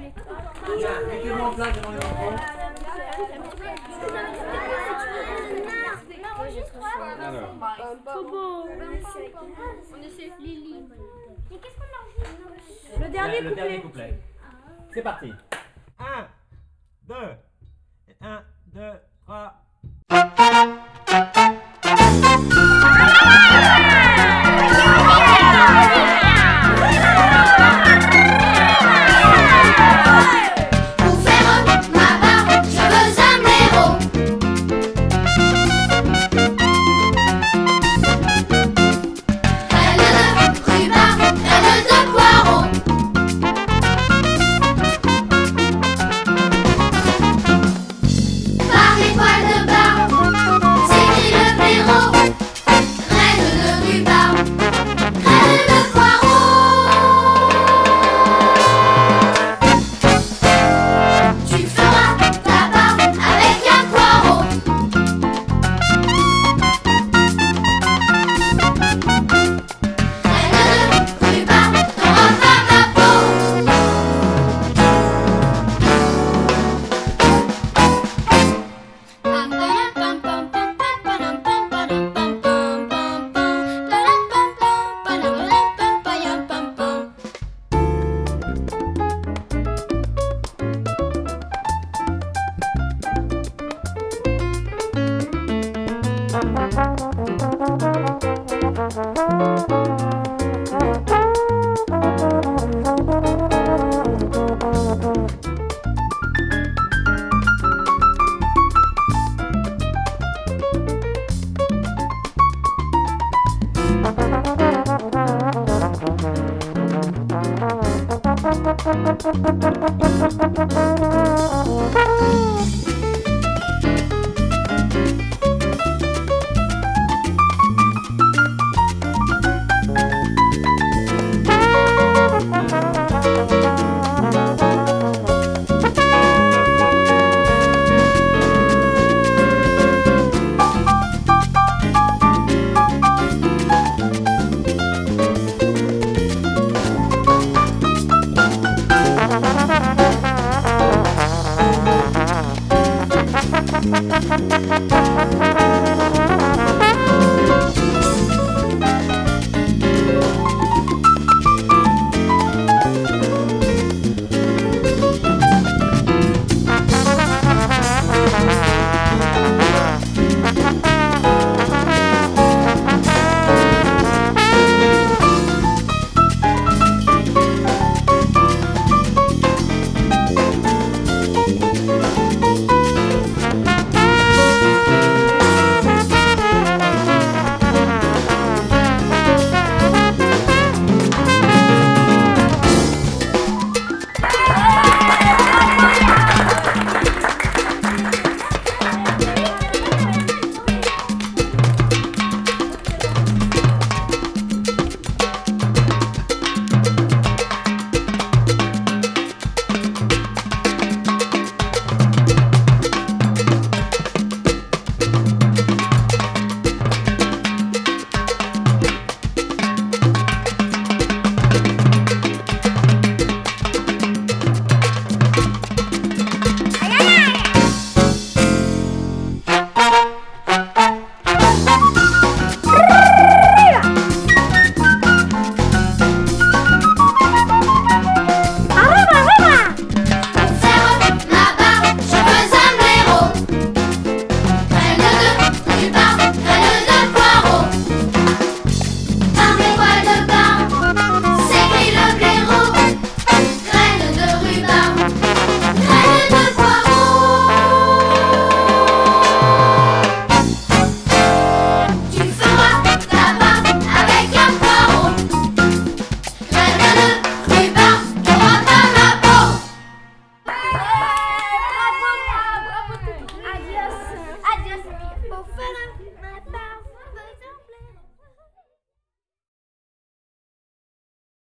Mettez-vous en place devant les enfants. Alors, Trop beau. On essaie Lily. Mais qu'est-ce qu'on a Le dernier Le dernier couplet. C'est parti. 1, 2, 1, 2, 3. Pour faire ma barbe, je veux un blaireau. Graines de rhubarbe, graines de poireau. Par les poils de barbe, s'écrie le blaireau. Graines de rhubarbe, graines de poireau. Tu feras ta barbe avec un poireau. Graines de rhubarbe, t'auras pas ma peau.